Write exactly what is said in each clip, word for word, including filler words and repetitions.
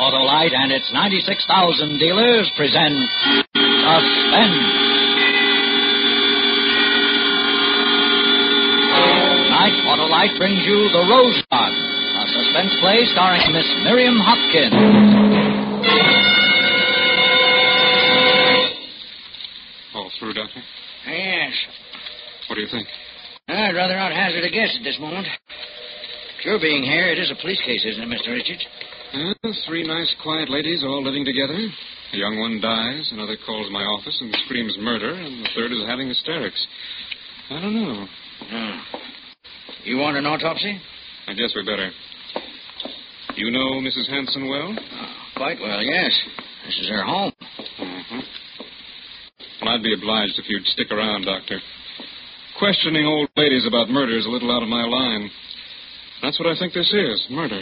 Autolite and its ninety-six thousand dealers present Suspense. Tonight, Autolite brings you The Rose Garden, a suspense play starring Miss Miriam Hopkins. All through, Doctor? Yes. What do you think? I'd rather not hazard a guess at this moment. Your being here, it is a police case, isn't it, Mister Richards? Uh, three nice, quiet ladies all living together. A young one dies, another calls my office and screams murder, and the third is having hysterics. I don't know. Oh. You want an autopsy? I guess we better. You know Missus Hanson well? Oh, quite well, yes. This is her home. Uh-huh. Well, I'd be obliged if you'd stick around, Doctor. Questioning old ladies about murder is a little out of my line. That's what I think this is, murder.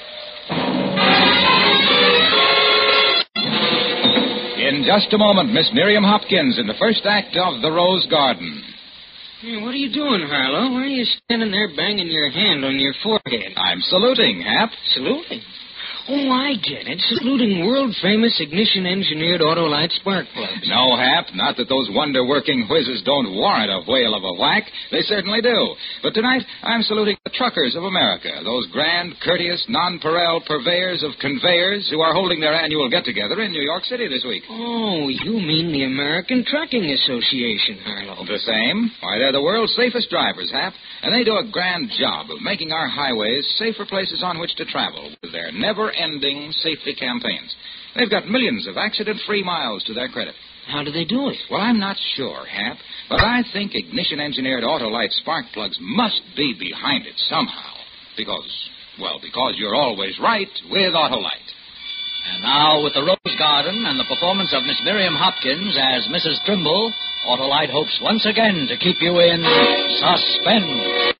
In just a moment, Miss Miriam Hopkins in the first act of The Rose Garden. Hey, what are you doing, Harlow? Why are you standing there banging your hand on your forehead? I'm saluting, Hap. Saluting? Oh, I get it. Saluting world-famous ignition-engineered Autolite spark plugs. No, Hap, not that those wonder-working whizzes don't warrant a whale of a whack. They certainly do. But tonight, I'm saluting the truckers of America, those grand, courteous, nonpareil purveyors of conveyors who are holding their annual get-together in New York City this week. Oh, you mean the American Trucking Association, Harlow. The same. Why, they're the world's safest drivers, Hap, and they do a grand job of making our highways safer places on which to travel with their never-ending safety campaigns. They've got millions of accident-free miles to their credit. How do they do it? Well, I'm not sure, Hap, but I think ignition-engineered Autolite spark plugs must be behind it somehow. Because, well, because you're always right with Autolite. And now, with The Rose Garden and the performance of Miss Miriam Hopkins as Missus Trimble, Autolite hopes once again to keep you in suspense.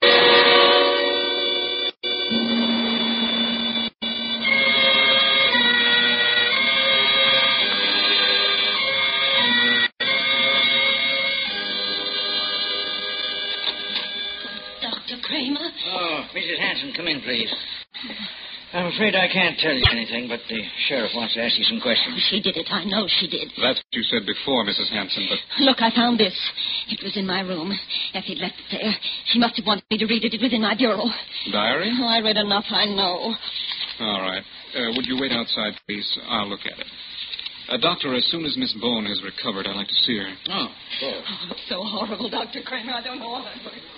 Doctor Kramer? Oh, Missus Hanson, come in, please. I'm afraid I can't tell you anything, but the sheriff wants to ask you some questions. She did it. I know she did. That's what you said before, Missus Hanson, but... Look, I found this. It was in my room. Effie left it there. She must have wanted me to read it. It was in my bureau. Diary? Oh, I read enough, I know. All right. Uh, would you wait outside, please? I'll look at it. Uh, doctor, as soon as Miss Bone has recovered, I'd like to see her. Oh, sure. Oh, it's so horrible, Doctor Kramer. I don't know what I'm going to...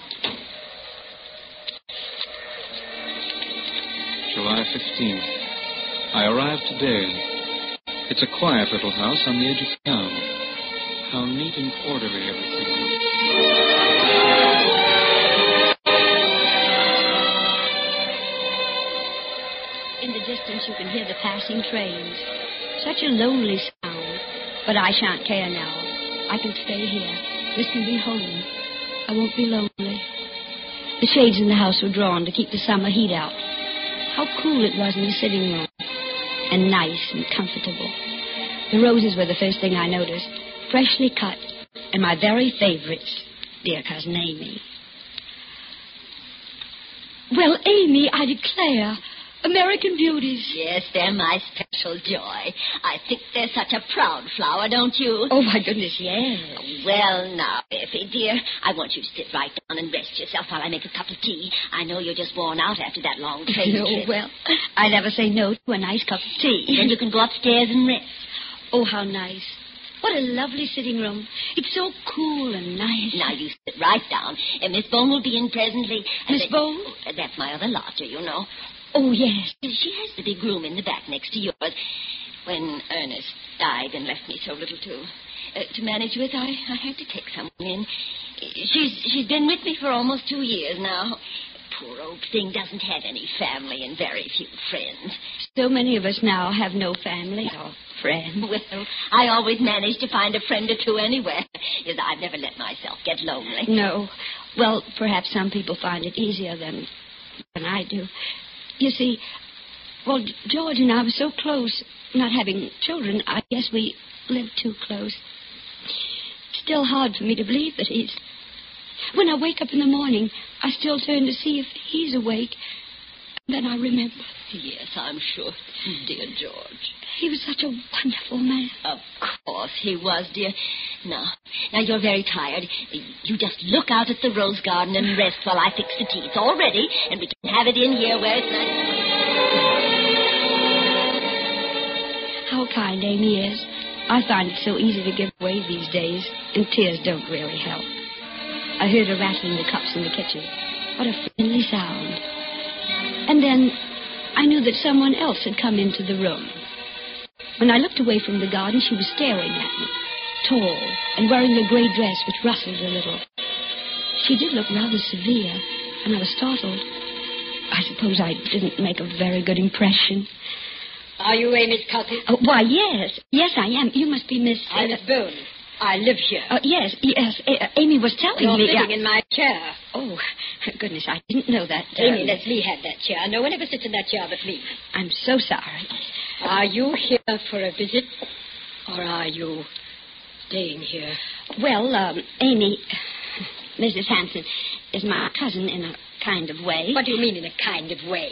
July fifteenth. I arrived today. It's a quiet little house on the edge of town. How neat and orderly everything looks. In the distance, you can hear the passing trains. Such a lonely sound. But I shan't care now. I can stay here. This can be home. I won't be lonely. The shades in the house were drawn to keep the summer heat out. How cool it was in the sitting room. And nice and comfortable. The roses were the first thing I noticed. Freshly cut. And my very favorites. Dear Cousin Amy. Well, Amy, I declare... American beauties. Yes, they're my special joy. I think they're such a proud flower, don't you? Oh, my goodness, yes. Well, now, Effie, dear, I want you to sit right down and rest yourself while I make a cup of tea. I know you're just worn out after that long train Oh, trip. well, I never say no to a nice cup of tea. Then you can go upstairs and rest. Oh, how nice. What a lovely sitting room. It's so cool and nice. Now, you sit right down, and Miss Bone will be in presently. Miss Bone? Oh, that's my other lodger, you know. Oh, yes. She has the big room in the back next to yours. When Ernest died and left me so little to uh, to manage with, I, I had to take someone in. She's she's been with me for almost two years now. Poor old thing doesn't have any family and very few friends. So many of us now have no family or friends. Well, I always manage to find a friend or two anywhere, because I've never let myself get lonely. No. Well, perhaps some people find it easier than, than I do. You see, well, George and I were so close, not having children. I guess we lived too close. It's still hard for me to believe that he's... When I wake up in the morning, I still turn to see if he's awake. then I remember. Yes, I'm sure. Dear George. He was such a wonderful man. Of course he was, dear. Now, now you're very tired. You just look out at the rose garden and rest while I fix the tea. It's all ready, and we can have it in here where it's nice. How kind Amy is. I find it so easy to give away these days, and tears don't really help. I heard her rattling the cups in the kitchen. What a friendly sound. And then I knew that someone else had come into the room. When I looked away from the garden, she was staring at me, tall and wearing a gray dress which rustled a little. She did look rather severe, and I was startled. I suppose I didn't make a very good impression. Are you Amy's cousin? Oh, why, yes. Yes, I am. You must be Miss... I'm Miss Boone. I live here. Uh, yes, yes. Uh, Amy was telling You're me... sitting uh, in my chair. Oh, goodness, I didn't know that. Amy, Um, let me have that chair. No one ever sits in that chair but me. I'm so sorry. Are you here for a visit, or are you staying here? Well, um, Amy, Missus Hanson, is my cousin in a kind of way. What do you mean in a kind of way?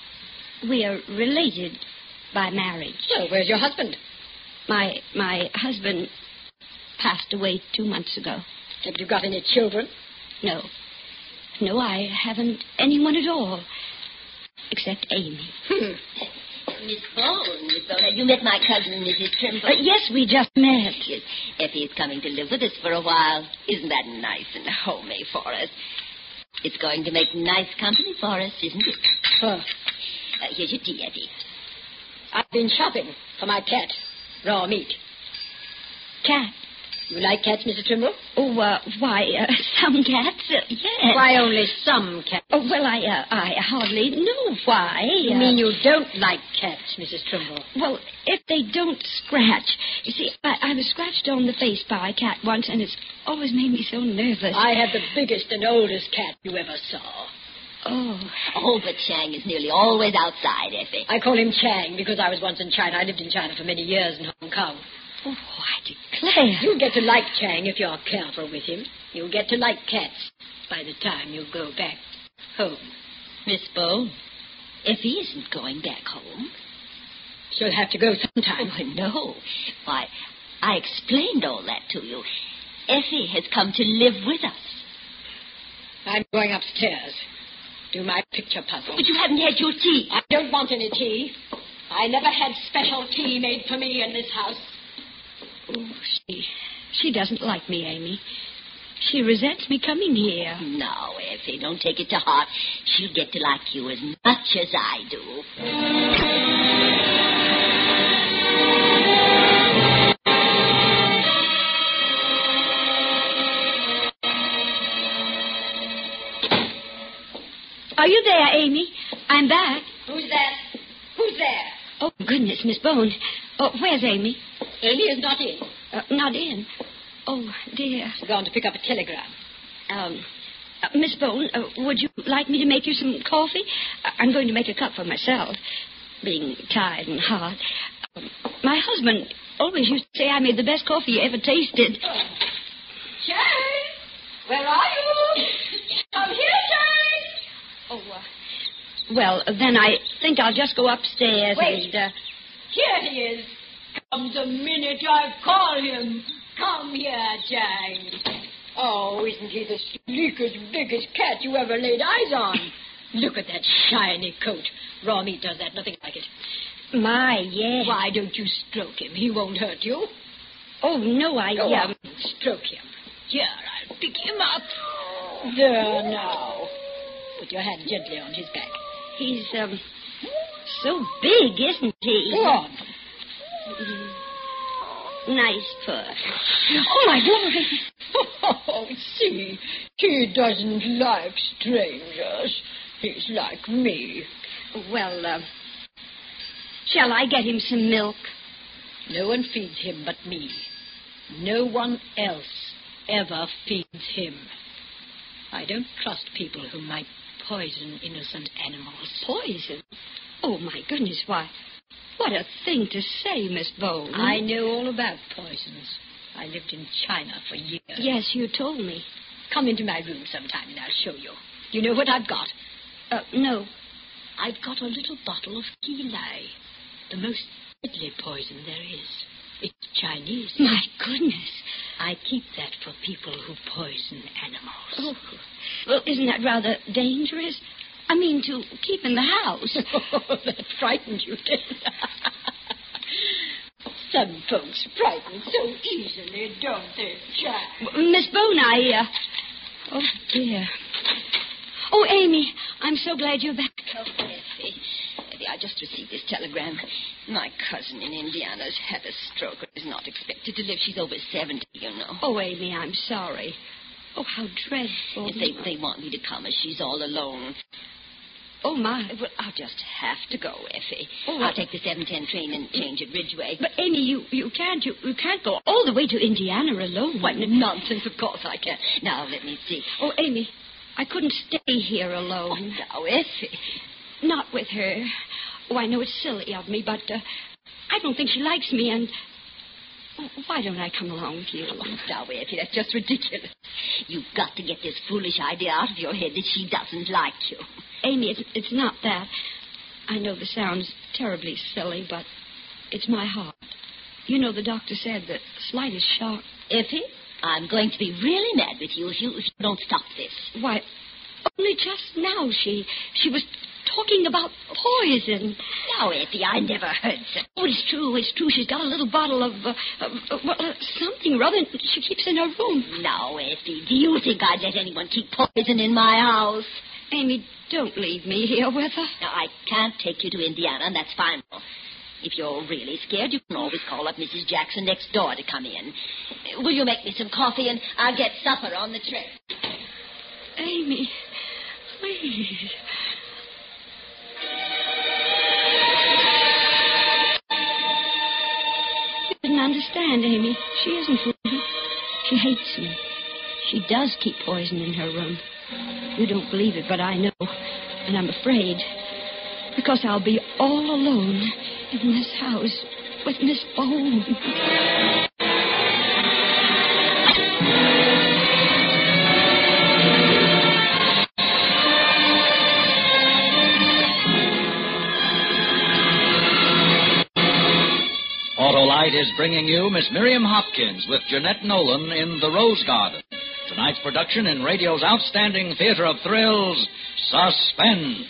We are related by marriage. Well, where's your husband? My my husband passed away two months ago. Have you got any children? No. No, I haven't anyone at all. Except Amy. Hmm. Miss Bone, Miss Bone, have you met my cousin, Missus Trimble? Uh, yes, we just met. Yes, Effie is coming to live with us for a while. Isn't that nice and homey for us? It's going to make nice company for us, isn't it? Huh. Uh, here's your tea, Effie. I've been shopping for my cat. Raw meat. Cat. You like cats, Missus Trimble? Oh, uh, why, uh, some cats, uh, yes. Why only some cats? Oh, well, I, uh, I hardly know why. You uh, mean you don't like cats, Missus Trimble? Well, if they don't scratch. You see, I, I was scratched on the face by a cat once, and it's always made me so nervous. I have the biggest and oldest cat you ever saw. Oh. Oh, but Chang is nearly always outside, Effie. I call him Chang because I was once in China. I lived in China for many years in Hong Kong. Oh, I declare. You'll get to like Chang if you're careful with him. You'll get to like cats by the time you go back home. Miss Bone, Effie isn't going back home. She'll have to go sometime. Oh, no. Why, I explained all that to you. Effie has come to live with us. I'm going upstairs. Do my picture puzzle. But you haven't had your tea. I don't want any tea. I never had special tea made for me in this house. Oh, she, she doesn't like me, Amy. She resents me coming here. No, Effie, don't take it to heart. She'll get to like you as much as I do. Are you there, Amy? I'm back. Who's that? Who's there? Oh, goodness, Miss Bone. Oh, where's Amy? Amy is not in. Uh, not in. Oh, dear. She's gone to pick up a telegram. Um, uh, Miss Bone, uh, would you like me to make you some coffee? I- I'm going to make a cup for myself, being tired and hot. Um, my husband always used to say I made the best coffee you ever tasted. Chang! Where are you? I'm here, Chang! Oh, uh, well, then I think I'll just go upstairs Wait. and... Uh, Here he is. Come the minute I call him. Come here, Chang. Oh, isn't he the sleekest, biggest cat you ever laid eyes on? Look at that shiny coat. Raw meat does that, nothing like it. my, yes. Why don't you stroke him? He won't hurt you. Oh, no, I... Go um, on, stroke him. Here, I'll pick him up. There now. Put your hand gently on his back. He's, um, so big, isn't he? Go on. Nice purr. Oh, my God. Oh, see, he doesn't like strangers. He's like me. Well, uh, shall I get him some milk? No one feeds him but me. No one else ever feeds him. I don't trust people who might poison innocent animals. Poison? Oh, my goodness, why, what a thing to say, Miss Bone. I know all about poisons. I lived in China for years. Yes, you told me. Come into my room sometime and I'll show you. You know what I've got? Uh, no. I've got a little bottle of Kilai, the most deadly poison there is. It's Chinese. My goodness. I keep that for people who poison animals. Oh, well, isn't that rather dangerous? I mean, to keep in the house. Oh, that frightened you, didn't it? Some folks frighten so easily, don't they, Jack? Miss Bone, I, uh... Oh, dear. Oh, Amy, I'm so glad you're back. Oh, Effie. Effie, I just received this telegram. My cousin in Indiana's had a stroke and is not expected to live. She's over seventy, you know. Oh, Amy, I'm sorry. Oh, how dreadful. They, they want me to come as she's all alone. Oh, my. Well, I'll just have to go, Effie. Oh, I'll take the seven ten train and change at Ridgeway. But, Amy, you, you can't. You, you can't go all the way to Indiana alone. What nonsense, of course I can. Now, let me see. Oh, Amy, I couldn't stay here alone. Oh, now, Effie. Not with her. Oh, I know it's silly of me, but uh, I don't think she likes me, and why don't I come along with you? Oh, now, Effie, that's just ridiculous. You've got to get this foolish idea out of your head that she doesn't like you. Amy, it's, it's not that. I know this sounds terribly silly, but it's my heart. You know, the doctor said that the slightest shock... Effie, I'm going to be really mad with you if you, if you don't stop this. Why, only just now she she was talking about poison. Now, Effie, I never heard so. Oh, it's true, it's true. She's got a little bottle of, uh, of uh, well, uh, something rather she keeps in her room. Now, Effie, do you think I'd let anyone keep poison in my house? Amy, don't leave me here with her. Now, I can't take you to Indiana, and that's fine. If you're really scared, you can always call up Missus Jackson next door to come in. Will you make me some coffee, and I'll get supper on the tray. Amy, please. You didn't understand, Amy. She isn't rude. She hates me. She does keep poison in her room. You don't believe it, but I know. And I'm afraid. Because I'll be all alone in this house with Miss Bone. Autolite is bringing you Miss Miriam Hopkins with Jeanette Nolan in The Rose Garden. Tonight's production in radio's outstanding theater of thrills, Suspense.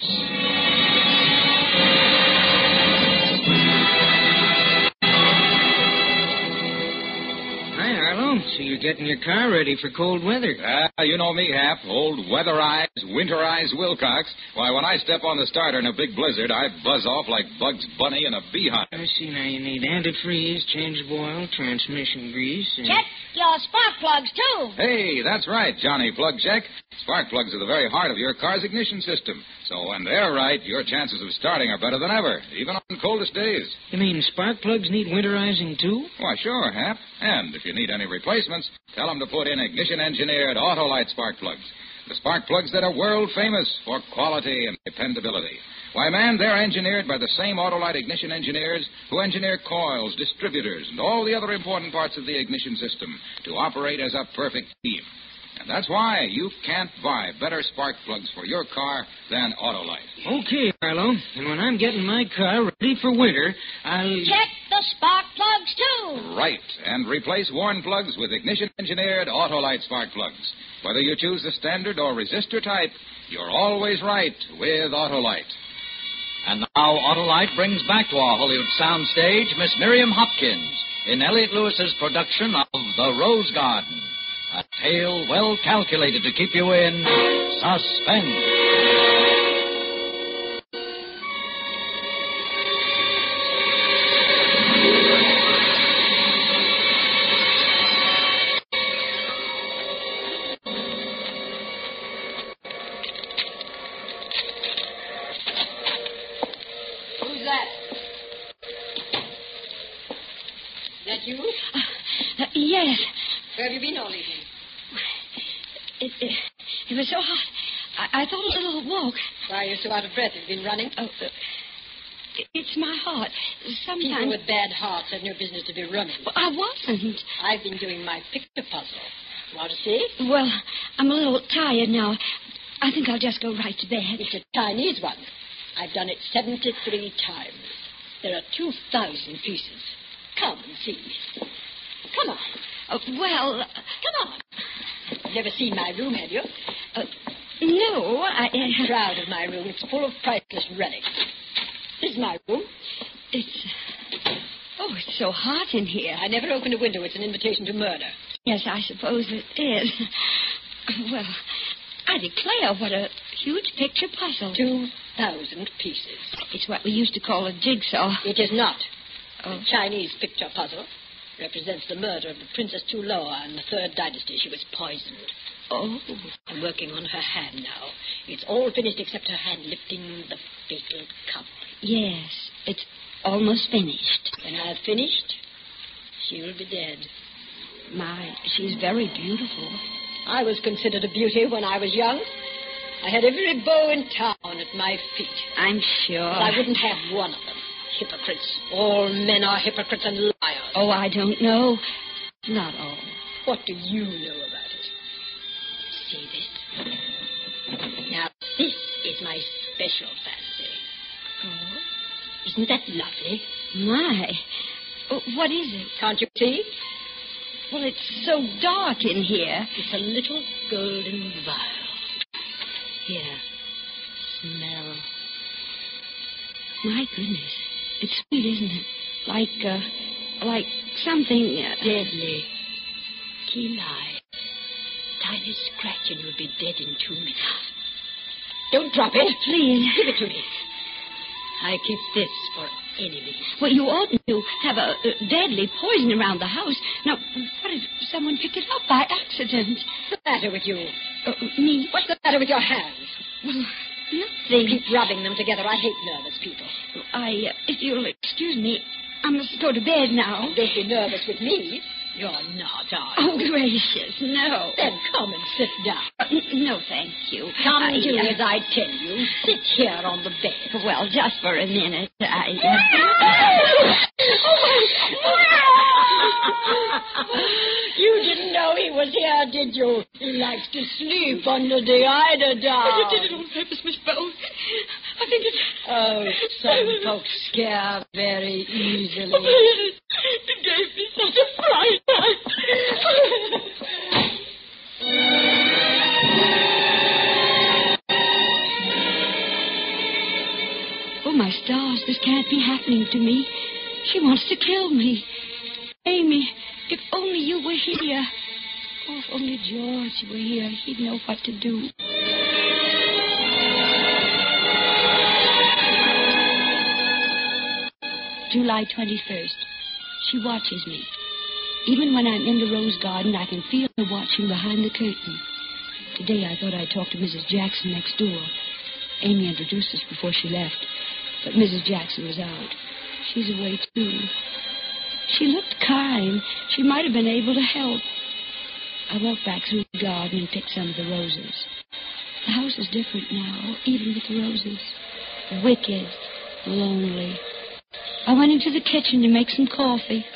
Hi, Arlo. So you're getting your car ready for cold weather. Ah, you know me, Hap. Old weather-eyes, winter-eyes Wilcox. Why, when I step on the starter in a big blizzard, I buzz off like Bugs Bunny in a beehive. I see now you need antifreeze, changeable oil, transmission grease, and... Check your spark plugs, too. Hey, that's right, Johnny Plug Check. Spark plugs are the very heart of your car's ignition system. So when they're right, your chances of starting are better than ever, even on the coldest days. You mean spark plugs need winterizing, too? Why, sure, Hap. And if you need any replacements, tell them to put in ignition-engineered Autolite spark plugs. The spark plugs that are world-famous for quality and dependability. Why, man, they're engineered by the same Autolite ignition engineers who engineer coils, distributors, and all the other important parts of the ignition system to operate as a perfect team. And that's why you can't buy better spark plugs for your car than Autolite. Okay, Arlo. And when I'm getting my car ready for winter, I'll... Check the spark plugs, too. Right. And replace worn plugs with ignition-engineered Autolite spark plugs. Whether you choose the standard or resistor type, you're always right with Autolite. And now Autolite brings back to our Hollywood soundstage Miss Miriam Hopkins in Elliot Lewis's production of The Rose Garden. A tale well calculated to keep you in suspense. Who's that? That you? Uh, uh, yes. Where have you been all evening? It, it, it was so hot. I, I thought a little walk. Why are you so out of breath? Have you been running? Oh, uh, it, it's my heart. Sometimes... People with bad hearts have no business to be running. Well, I wasn't. I've been doing my picture puzzle. Want to see? Well, I'm a little tired now. I think I'll just go right to bed. It's a Chinese one. I've done it seventy-three times. There are two thousand pieces. Come and see. Come on. Uh, well, uh, Come on. Never seen my room, have you? uh, no, I... I'm proud of my room. It's full of priceless relics. This is my room. It's... Oh, it's so hot in here. I never opened a window. It's an invitation to murder. Yes, I suppose it is. Well, I declare, what a huge picture puzzle. Two thousand pieces. It's what we used to call a jigsaw. It is not. Oh. The Chinese picture puzzle represents the murder of the Princess Tuloa in the Third Dynasty. She was poisoned. Oh. I'm working on her hand now. It's all finished except her hand lifting the fatal cup. Yes, it's almost finished. When I've finished, she'll be dead. My, she's very beautiful. I was considered a beauty when I was young. I had every beau in town at my feet. I'm sure. But I wouldn't have one of them. Hypocrites. All men are hypocrites and liars. Oh, I don't know. Not all. What do you know about it? See this? Now, this is my special fancy. Oh? Isn't that lovely? My. Oh, what is it? Can't you see? Well, it's so dark in here. It's a little golden vial. Here, smell. My goodness. It's sweet, isn't it? Like, uh, like something... Uh, Deadly. Keen eye. Tiny scratch and you'll be dead in two minutes. Don't drop it. Oh, please. Give it to me. I keep this for enemies. Well, you oughtn't to have a, a deadly poison around the house. Now, what if someone picked it up by accident? What's the matter with you? Uh, me? What's the matter with your hands? Well, nothing. Keep rubbing them together. I hate nervous people. I, uh, if you'll excuse me, I must go to bed now. Don't be nervous with me. You're not, are you? Oh, gracious, no. Then come and sit down. Uh, n- no, thank you. Come I, and do uh, as I tell you. Sit here on the bed. Well, just for a minute. I. Uh... You didn't know he was here, did you? He likes to sleep under the eider down. You did it on purpose, Miss Bow. I think it's... Oh, some folks scare very easily. It gave me such a fright. Oh, my stars, this can't be happening to me. She wants to kill me. Amy, if only you were here. Oh, if only George were here, he'd know what to do. July twenty-first. She watches me. Even when I'm in the rose garden, I can feel her watching behind the curtain. Today I thought I'd talk to Missus Jackson next door. Amy introduced us before she left, but Missus Jackson was out. She's away, too. She looked kind. She might have been able to help. I walked back through the garden and picked some of the roses. The house is different now, even with the roses. Wicked, lonely. I went into the kitchen to make some coffee.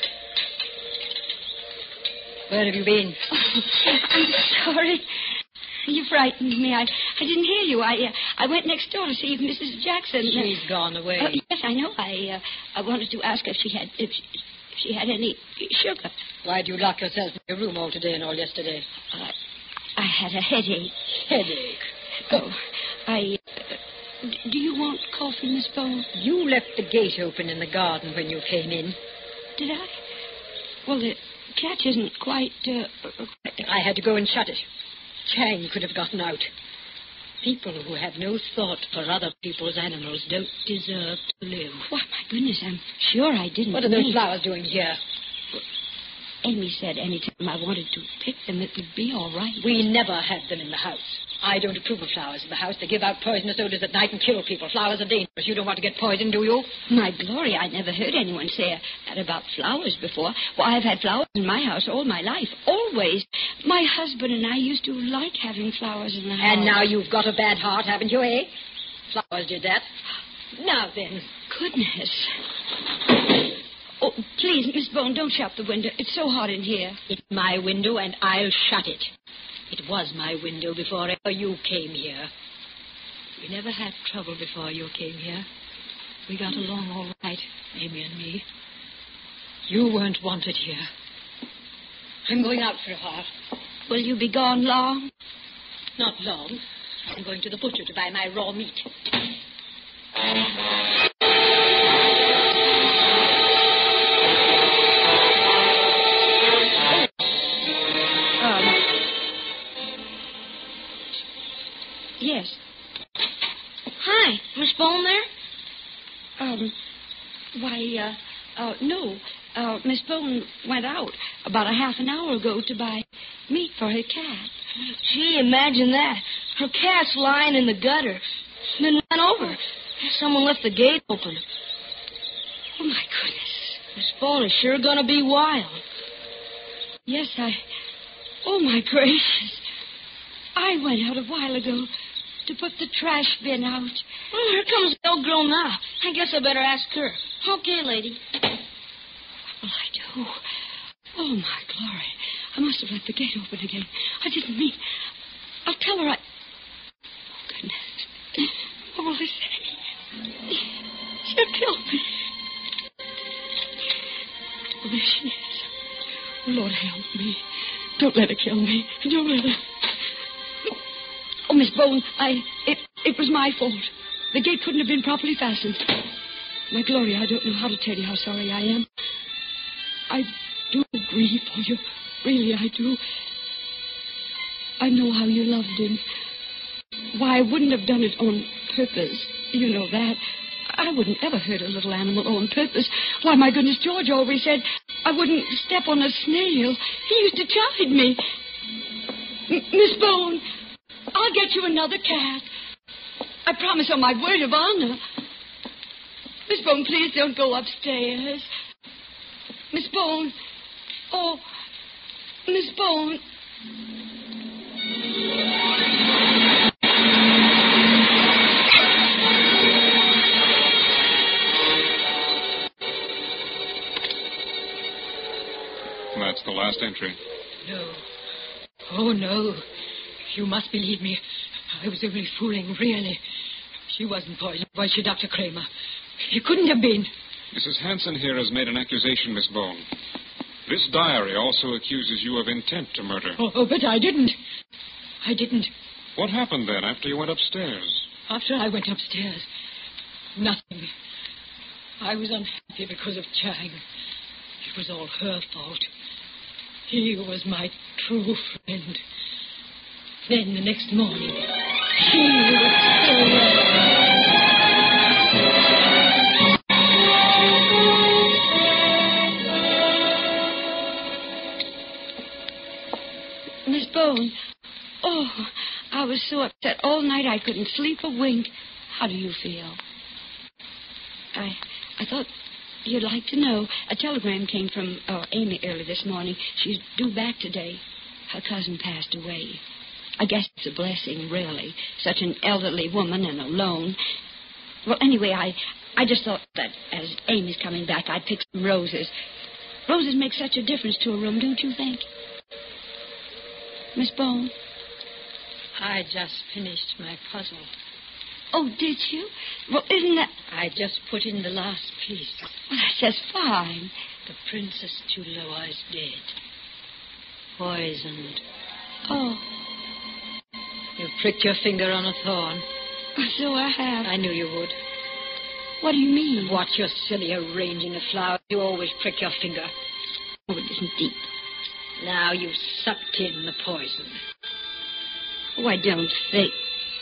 Where have you been? Oh, I'm sorry. You frightened me. I I didn't hear you. I uh, I went next door to see if Missus Jackson... Uh, She's gone away. Uh, yes, I know. I uh, I wanted to ask if she had if she, if she had any sugar. Why'd you lock yourself in your room all today and all yesterday? Uh, I had a headache. Headache. Oh, I... Uh, do you want coffee, Miss Bow? You left the gate open in the garden when you came in. Did I? Well, the catch isn't quite... Uh, uh, I had to go and shut it. Chang could have gotten out. People who have no thought for other people's animals don't deserve to live. Why, my goodness, I'm sure I didn't. What are those mean- flowers doing here? Amy said any time I wanted to pick them, it would be all right. We never had them in the house. I don't approve of flowers in the house. They give out poisonous odors at night and kill people. Flowers are dangerous. You don't want to get poisoned, do you? My glory, I never heard anyone say that about flowers before. Well, I've had flowers in my house all my life, always. My husband and I used to like having flowers in the house. And now you've got a bad heart, haven't you, eh? Flowers did that. Now then. Goodness. Oh, please, Miss Bone, don't shut the window. It's so hot in here. It's my window, and I'll shut it. It was my window before ever you came here. We never had trouble before you came here. We got along all right, Amy and me. You weren't wanted here. I'm going out for a while. Will you be gone long? Not long. I'm going to the butcher to buy my raw meat. Um, yes. Hi, Miss Bone there? Um, why, uh, uh, no. Uh, Miss Bone went out about a half an hour ago to buy meat for her cat. Gee, imagine that. Her cat's lying in the gutter. And then ran over. Someone left the gate open. Oh, my goodness. Miss Bone is sure gonna be wild. Yes, I... Oh, my gracious. I went out a while ago to put the trash bin out. Well, here comes the old girl now. I guess I better ask her. Okay, lady. Well, I do. Oh, my glory. I must have left the gate open again. I didn't mean... I'll tell her I... Oh, goodness. What will I say? She'll kill me. Oh, there she is. Oh, Lord, help me. Don't let her kill me. Don't let her... Oh, Miss Bone, I... It, it was my fault. The gate couldn't have been properly fastened. My glory, I don't know how to tell you how sorry I am. I do grieve for you. Really, I do. I know how you loved him. Why, I wouldn't have done it on purpose. You know that. I wouldn't ever hurt a little animal on purpose. Why, my goodness, George always said I wouldn't step on a snail. He used to chide me. M- Miss Bone, I'll get you another cat. I promise on my word of honor. Miss Bone, please don't go upstairs. Miss Bone. Oh, Miss Bone. That's the last entry. No. Oh, no. You must believe me. I was only fooling, really. She wasn't poisoned, was she, Doctor Kramer? She couldn't have been. Missus Hanson here has made an accusation, Miss Bone. This diary also accuses you of intent to murder. Oh, oh, but I didn't. I didn't. What happened then after you went upstairs? After I went upstairs, nothing. I was unhappy because of Chang. It was all her fault. He was my true friend. Then the next morning, she was still... Miss Bone. Oh, I was so upset all night I couldn't sleep a wink. How do you feel? I I thought you'd like to know. A telegram came from uh, Amy early this morning. She's due back today. Her cousin passed away. I guess it's a blessing, really. Such an elderly woman and alone. Well, anyway, I, I just thought that as Amy's coming back, I'd pick some roses. Roses make such a difference to a room, don't you think? Miss Bone? I just finished my puzzle. Oh, did you? Well, isn't that... I just put in the last piece. Well, that's just fine. The Princess Chuloa is dead. Poisoned. Oh. You pricked your finger on a thorn. So I have. I knew you would. What do you mean? Watch your silly arranging of flowers. You always prick your finger. Oh, it isn't deep. Now you've sucked in the poison. Oh, I don't think...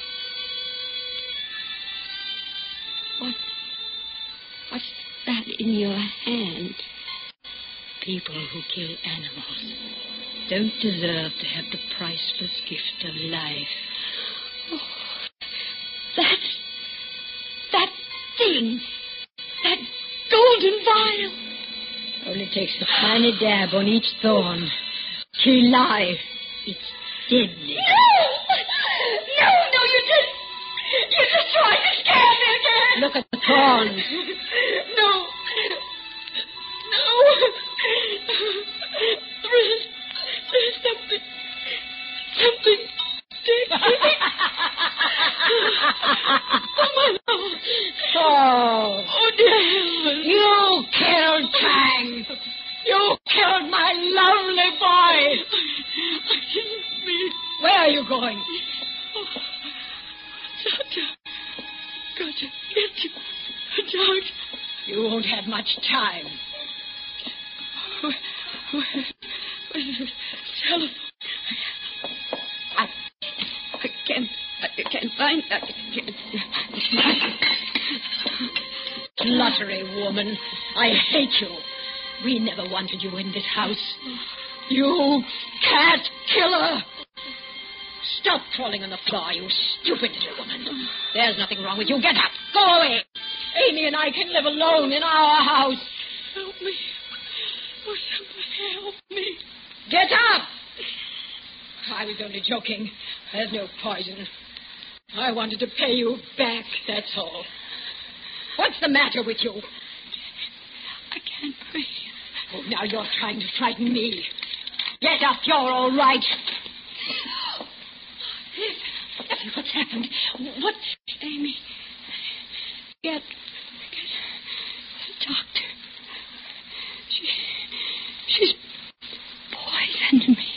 What... What's that in your hand? People who kill animals don't deserve to have the priceless gift of life. Oh, that's... That thing! That golden vial! Only takes a tiny dab on each thorn. Kill life. It's deadly. No! No, no, you just... You just tried to scare me again! Look at the thorns. No. No. There's, there's something... Something... going? Oh, doctor. Got to get you. Doctor. You won't have much time. Where, where, where's the telephone? I, I can't, I can't find that. Fluttery woman. I hate you. We never wanted you in this house. You cat killer! Stop crawling on the floor, you stupid little woman. There's nothing wrong with you. Get up. Go away. Amy and I can live alone in our house. Help me. Oh, somebody help me. Get up! I was only joking. There's no poison. I wanted to pay you back, that's all. What's the matter with you? I can't breathe. Oh, now you're trying to frighten me. Get up, you're all right. What's happened? What? Amy. Get, get the doctor. She, she's poisoned me.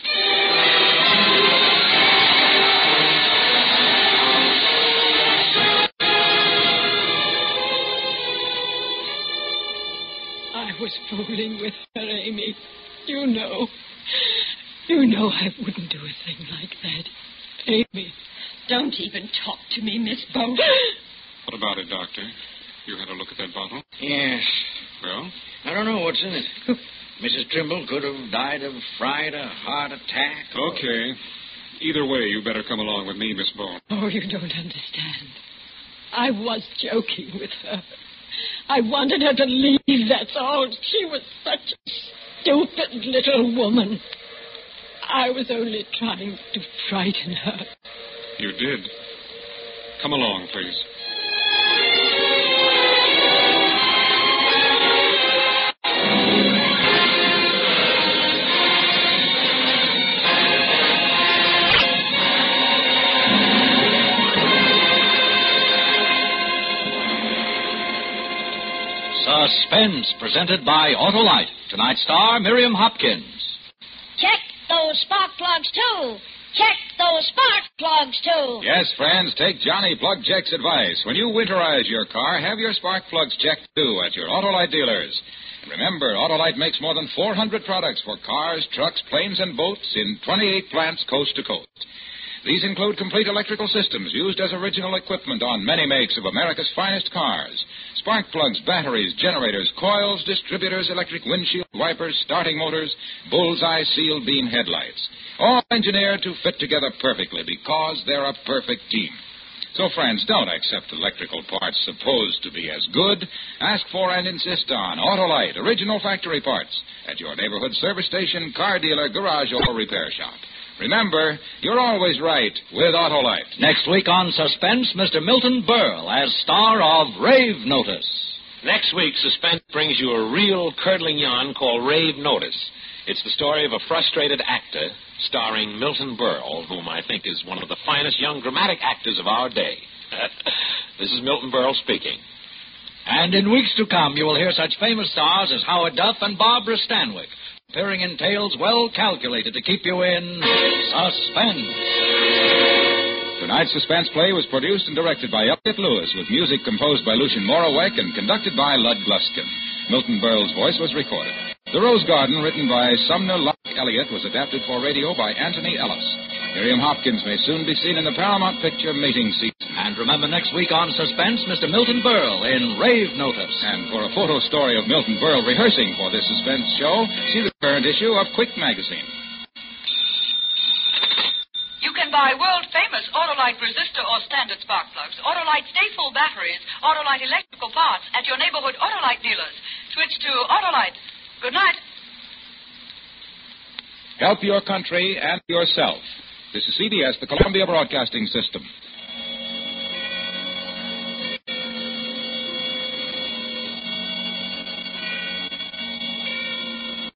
I was fooling with her, Amy. You know. You know I wouldn't do a thing like that. Amy, don't even talk to me, Miss Bow. What about it, Doctor? You had a look at that bottle? Yes. Well? I don't know what's in it. Missus Trimble could have died of fright, a heart attack. Or... Okay. Either way, you better come along with me, Miss Bone. Oh, you don't understand. I was joking with her. I wanted her to leave, that's all. She was such a stupid little woman. I was only trying to frighten her. You did. Come along, please. Suspense, presented by Autolite. Tonight's star, Miriam Hopkins. Check those spark plugs, too. Check those spark plugs, too. Yes, friends, take Johnny Plug Check's advice. When you winterize your car, have your spark plugs checked, too, at your Autolite dealers. And remember, Autolite makes more than four hundred products for cars, trucks, planes, and boats in twenty-eight plants coast to coast. These include complete electrical systems used as original equipment on many makes of America's finest cars. Spark plugs, batteries, generators, coils, distributors, electric windshield wipers, starting motors, bullseye seal beam headlights. All engineered to fit together perfectly because they're a perfect team. So, friends, don't accept electrical parts supposed to be as good. Ask for and insist on Autolite, original factory parts, at your neighborhood service station, car dealer, garage, or repair shop. Remember, you're always right with Autolite. Next week on Suspense, Mister Milton Berle as star of Rave Notice. Next week, Suspense brings you a real curdling yarn called Rave Notice. It's the story of a frustrated actor starring Milton Berle, whom I think is one of the finest young dramatic actors of our day. This is Milton Berle speaking. And in weeks to come, you will hear such famous stars as Howard Duff and Barbara Stanwyck, appearing in tales well calculated to keep you in suspense. Tonight's suspense play was produced and directed by Elliott Lewis, with music composed by Lucien Moraweck and conducted by Lud Gluskin. Milton Berle's voice was recorded. The Rose Garden, written by Sumner Locke Elliott, was adapted for radio by Anthony Ellis. Miriam Hopkins may soon be seen in the Paramount picture Mating Season. And remember, next week on Suspense, Mister Milton Berle in Rave Notice. And for a photo story of Milton Berle rehearsing for this suspense show, see the current issue of Quick Magazine. You can buy world-famous Autolite resistor or standard spark plugs, Autolite stay-full batteries, Autolite electrical parts at your neighborhood Autolite dealers. Switch to Autolite. Good night. Help your country and yourself. This is C B S, the Columbia Broadcasting System.